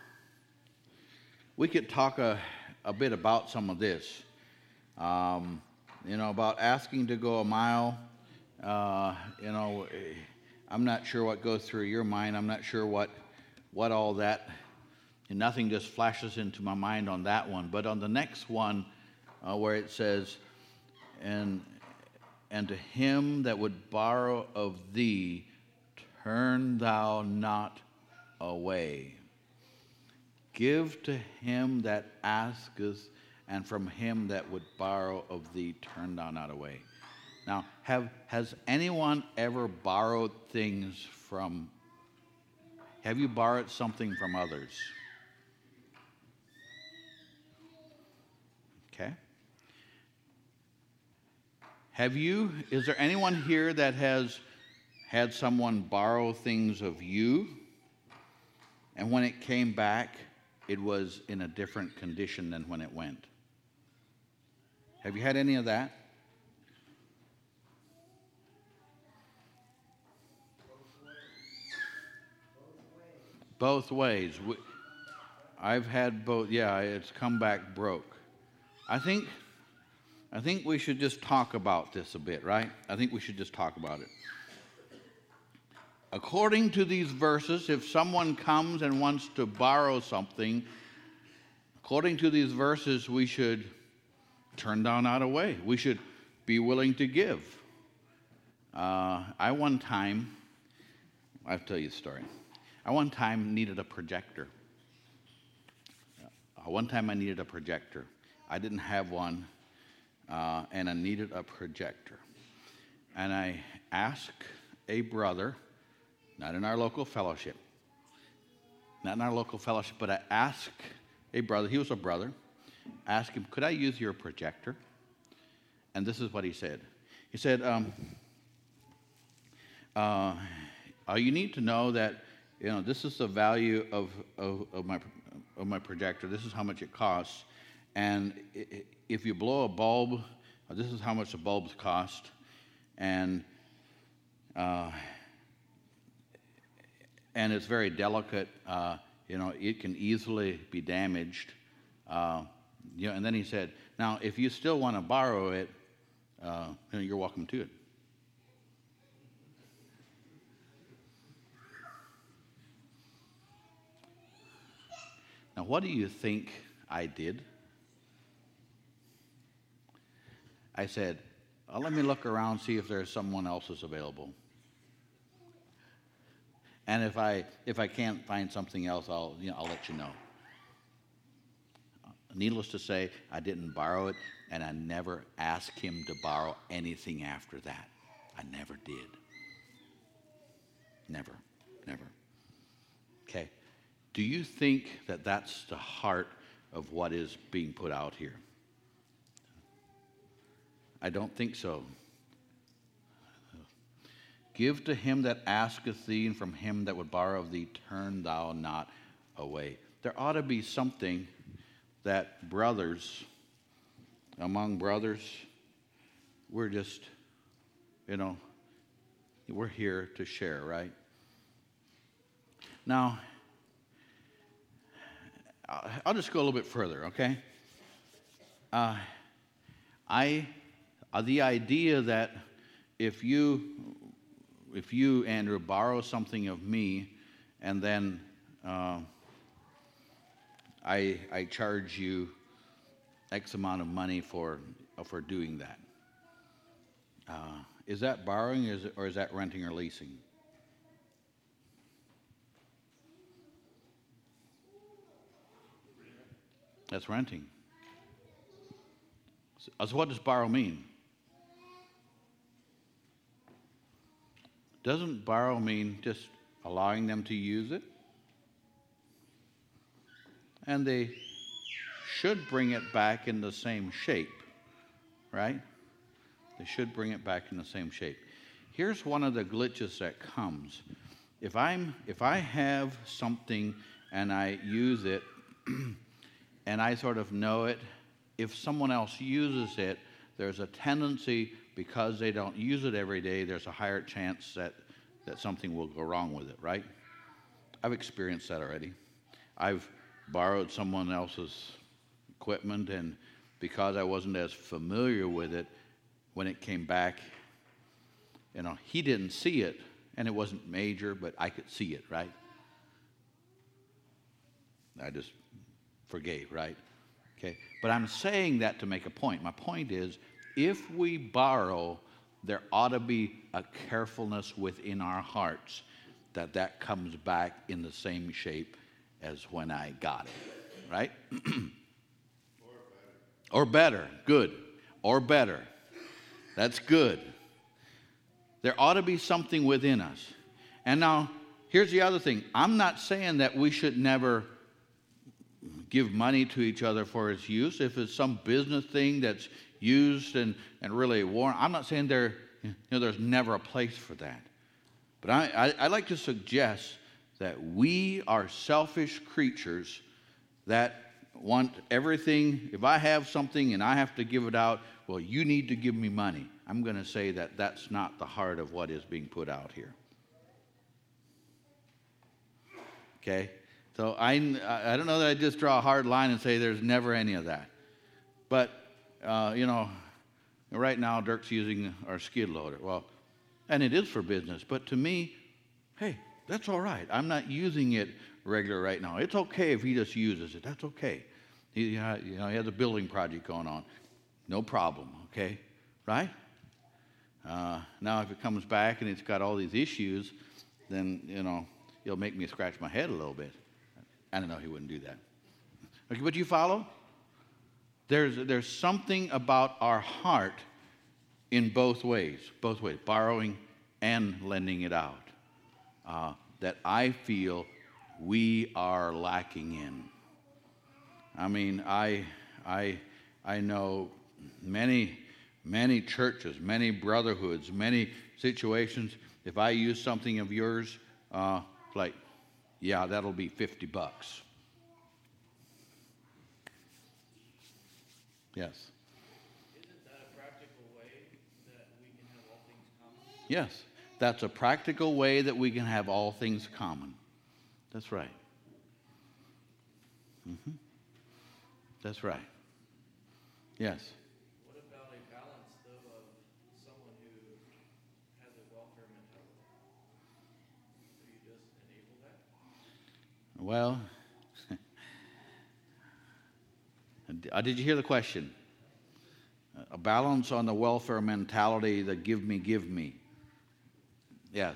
we could talk a, a bit about some of this. Um, you know, about asking to go a mile. Uh, you know, I'm not sure what goes through your mind. I'm not sure what, what all that, and nothing just flashes into my mind on that one. But on the next one, uh, where it says, and and to him that would borrow of thee, turn thou not away. Give to him that asketh, and from him that would borrow of thee, turn thou not away. Now, have has anyone ever borrowed things from, have you borrowed something from others? Okay. Have you, is there anyone here that has had someone borrow things of you, and when it came back, it was in a different condition than when it went? Have you had any of that? Both ways. We, I've had both. Yeah, it's come back broke. I think I think we should just talk about this a bit, right? I think we should just talk about it. According to these verses, if someone comes and wants to borrow something, according to these verses, we should turn down not away. We should be willing to give. Uh, I one time, I'll tell you a story. I one time needed a projector. Uh, one time I needed a projector. I didn't have one. Uh, and I needed a projector. And I asked a brother, not in our local fellowship, not in our local fellowship, but I asked a brother, he was a brother, asked him, could I use your projector? And this is what he said. He said, um, uh, uh, you need to know that, you know, this is the value of, of, of my of my projector. This is how much it costs. And if you blow a bulb, this is how much the bulbs cost. And uh, and it's very delicate. Uh, you know, it can easily be damaged. Uh, you know, and then he said, now, if you still want to borrow it, uh, you know, you're welcome to it. Now, what do you think I did? I said, oh, let me look around, see if there's someone else is available. And if I if I can't find something else, I'll you know I'll let you know. Needless to say, I didn't borrow it, and I never asked him to borrow anything after that. I never did. Never, never. Okay. Do you think that that's the heart of what is being put out here? I don't think so. Give to him that asketh thee, and from him that would borrow of thee, turn thou not away. There ought to be something that brothers, among brothers, we're just, you know, we're here to share, right? Now, I'll just go a little bit further, okay? Uh, I, uh, the idea that if you if you, Andrew, borrow something of me, and then uh, I I charge you X amount of money for for doing that. Uh, is that borrowing, or is, it, or is that renting or leasing? That's renting. So, so what does borrow mean? Doesn't borrow mean just allowing them to use it? And they should bring it back in the same shape, right? They should bring it back in the same shape. Here's one of the glitches that comes. If I'm if I have something and I use it and I sort of know it, if someone else uses it, there's a tendency, because they don't use it every day, there's a higher chance that, that something will go wrong with it, right? I've experienced that already. I've borrowed someone else's equipment, and because I wasn't as familiar with it, when it came back, you know, he didn't see it, and it wasn't major, but I could see it, right? I just forgave, right? Okay. But I'm saying that to make a point. My point is, if we borrow, there ought to be a carefulness within our hearts that that comes back in the same shape as when I got it, right? Or better. Or better. Good. Or better. That's good. There ought to be something within us. And now, here's the other thing. I'm not saying that we should never give money to each other for its use. If it's some business thing that's used and, and really worn, I'm not saying there, you know, there's never a place for that. But I, I, I like to suggest that we are selfish creatures that want everything. If I have something and I have to give it out, well, you need to give me money. I'm going to say that that's not the heart of what is being put out here. Okay? So I, I don't know that I just draw a hard line and say there's never any of that. But, uh, you know, right now Dirk's using our skid loader. Well, and it is for business. But to me, hey, that's all right. I'm not using it regular right now. It's okay if he just uses it. That's okay. He, you know, he has a building project going on. No problem, okay? Right? Uh, now, if it comes back and it's got all these issues, then, you know, it'll make me scratch my head a little bit. I don't know, he wouldn't do that. Okay, but you follow? There's, there's something about our heart in both ways, both ways, borrowing and lending it out, uh, that I feel we are lacking in. I mean, I, I, I know many, many churches, many brotherhoods, many situations. If I use something of yours, uh, like, yeah, that'll be fifty bucks. Yes. Isn't that a practical way that we can have all things common? Yes, that's a practical way that we can have all things common. That's right. Mm-hmm. That's right. Yes. What about a balance, though, of someone who has a welfare mentality? Do you just enable that? Well, uh, did you hear the question? A balance on the welfare mentality, the give me, give me. Yes.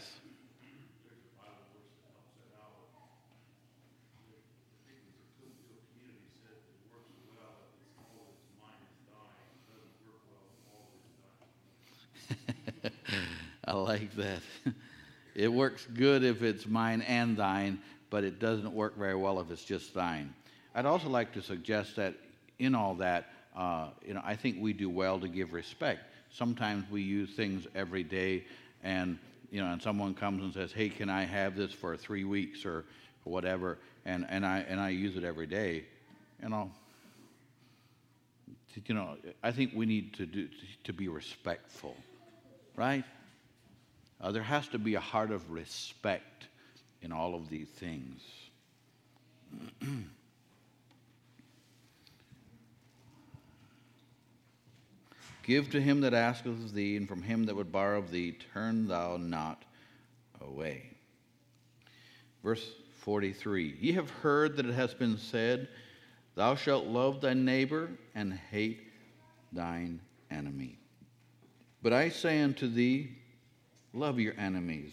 I like that. It works good if it's mine and thine, but it doesn't work very well if it's just thine. I'd also like to suggest that in all that, uh, you know, I think we do well to give respect. Sometimes we use things every day, and you know, and someone comes and says, "Hey, can I have this for three weeks or whatever?" And and I and I use it every day, you know. You know, I think we need to do to be respectful, right? Uh, there has to be a heart of respect in all of these things. Give to him that asketh of thee, and from him that would borrow of thee, turn thou not away. Verse forty-three, ye have heard that it has been said, thou shalt love thy neighbor and hate thine enemy. But I say unto thee, love your enemies.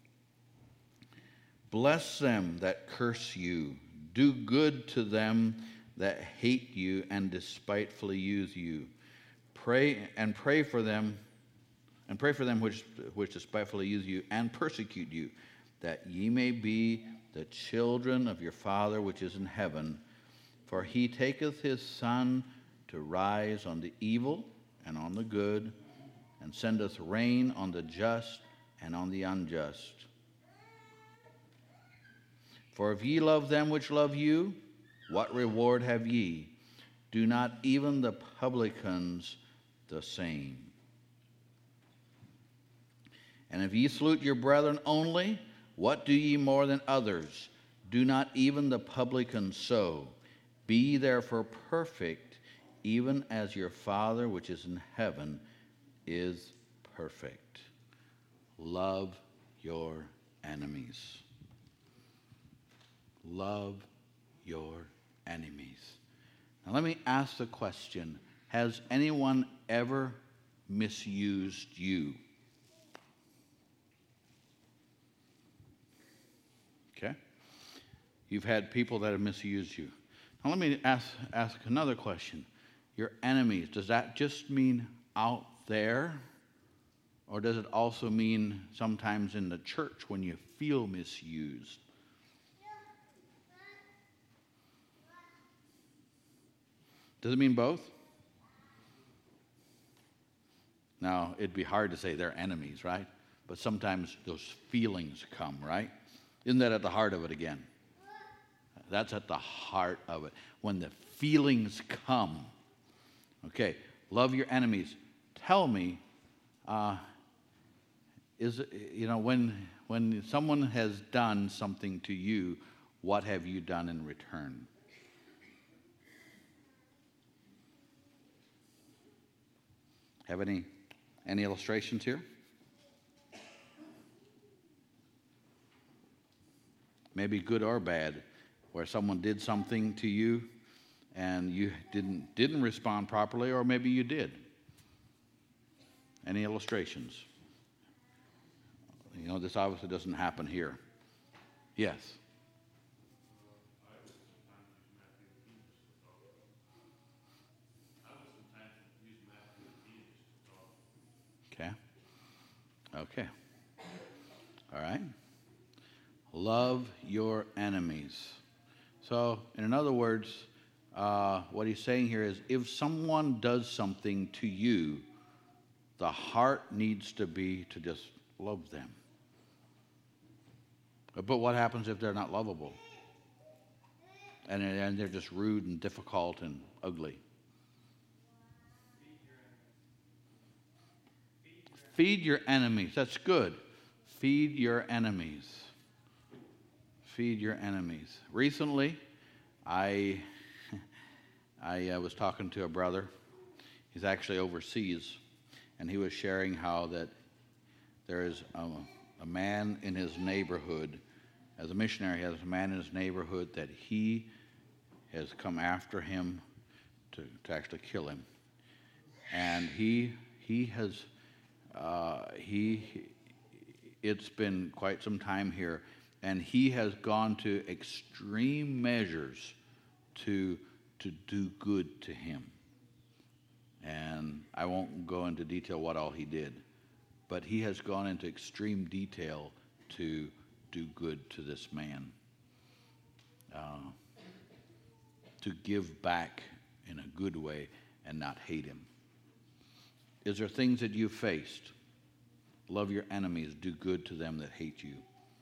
Bless them that curse you. Do good to them that hate you and despitefully use you. Pray and pray for them, and pray for them which, which despitefully use you and persecute you, that ye may be the children of your Father which is in heaven. For he taketh his sun to rise on the evil and on the good, and sendeth rain on the just and on the unjust. For if ye love them which love you, what reward have ye? Do not even the publicans the same? And if ye salute your brethren only, what do ye more than others? Do not even the publicans so? Be ye therefore perfect, even as your Father which is in heaven is perfect. Love your enemies. Love your enemies. Now let me ask the question, has anyone ever misused you? Okay? You've had people that have misused you. Now let me ask, ask another question. Your enemies, does that just mean out there? Or does it also mean sometimes in the church when you feel misused? Does it mean both? Now, it'd be hard to say they're enemies, right? But sometimes those feelings come, right? Isn't that at the heart of it again? That's at the heart of it. When the feelings come. Okay, love your enemies. Tell me, uh, is you know, when when someone has done something to you, what have you done in return? Have any any illustrations here? Maybe good or bad, where someone did something to you and you didn't didn't respond properly, or maybe you did. Any illustrations? You know, this obviously doesn't happen here. Yes. Okay. Okay. All right. Love your enemies. So, in other words, uh, what he's saying here is if someone does something to you, the heart needs to be to just love them. But what happens if they're not lovable? And, and they're just rude and difficult and ugly? Feed your enemies. That's good. Feed your enemies. Feed your enemies. Recently, I I uh, was talking to a brother. He's actually overseas, and he was sharing how that there is a, a man in his neighborhood, as a missionary, he has a man in his neighborhood that he has come after him to, to actually kill him. And he he has uh, he it's been quite some time here, and he has gone to extreme measures to to do good to him. And I won't go into detail what all he did, but he has gone into extreme detail to do good to this man, uh, to give back in a good way and not hate him. Is there things that you've faced? Love your enemies, do good to them that hate you.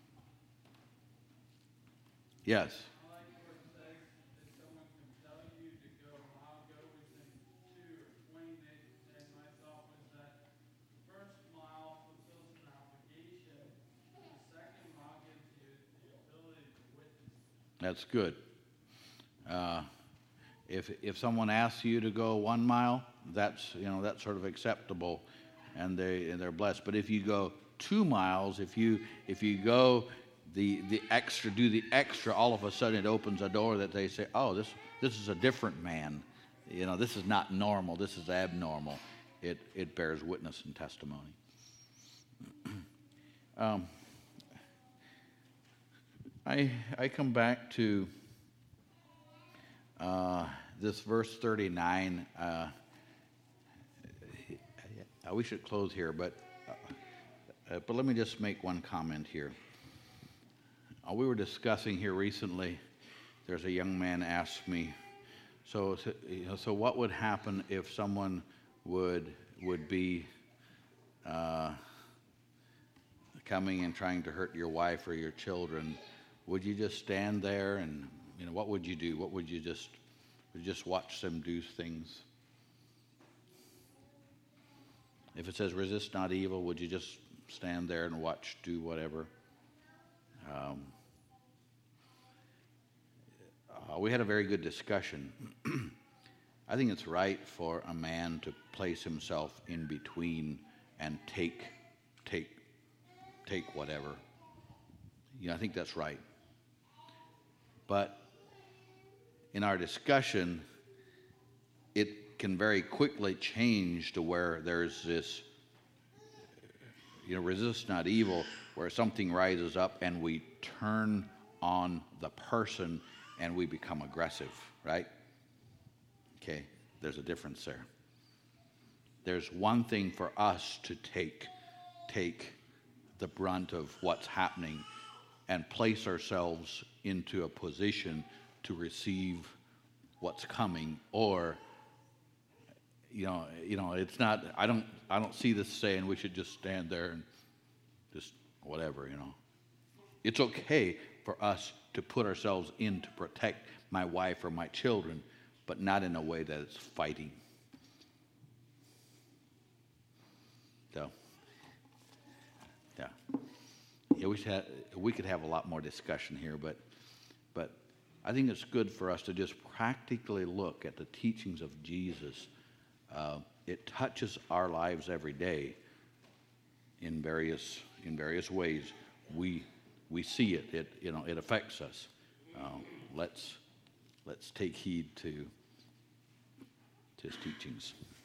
Yes. I like where it says that someone can tell you to go a mile, go within two or twenty minutes, and myself was that the first mile fulfills an obligation, the second mile gives you the ability to witness. That's good. Uh, if if someone asks you to go one mile, that's you know that's sort of acceptable, and they and they're blessed. But if you go two miles, if you if you go the the extra, do the extra, all of a sudden it opens a door that they say, oh, this this is a different man. You know, this is not normal. This is abnormal. It it bears witness and testimony. um, I I come back to uh, this verse thirty-nine. Uh, we should close here, but uh, but let me just make one comment here. Uh, we were discussing here recently. There's a young man asked me, so so, you know, so what would happen if someone would would be uh, coming and trying to hurt your wife or your children? Would you just stand there and, you know, what would you do? What would you just would you just watch them do things? If it says resist not evil, would you just stand there and watch do whatever? Um, uh, we had a very good discussion. I think it's right for a man to place himself in between and take, take, take whatever. You know, I think that's right. But in our discussion, it can very quickly change to where there's this, you know, resist not evil, where something rises up and we turn on the person and we become aggressive, right? Okay, there's a difference there. There's one thing for us to take, take the brunt of what's happening and place ourselves into a position to receive what's coming, or you know, you know, it's not. I don't. I don't see this saying we should just stand there and just whatever. You know, it's okay for us to put ourselves in to protect my wife or my children, but not in a way that it's fighting. So, yeah, yeah. We should have, we could have a lot more discussion here, but but I think it's good for us to just practically look at the teachings of Jesus. Uh, it touches our lives every day in various in various ways. We we see it. It you know it affects us. Uh, let's let's take heed to to his teachings.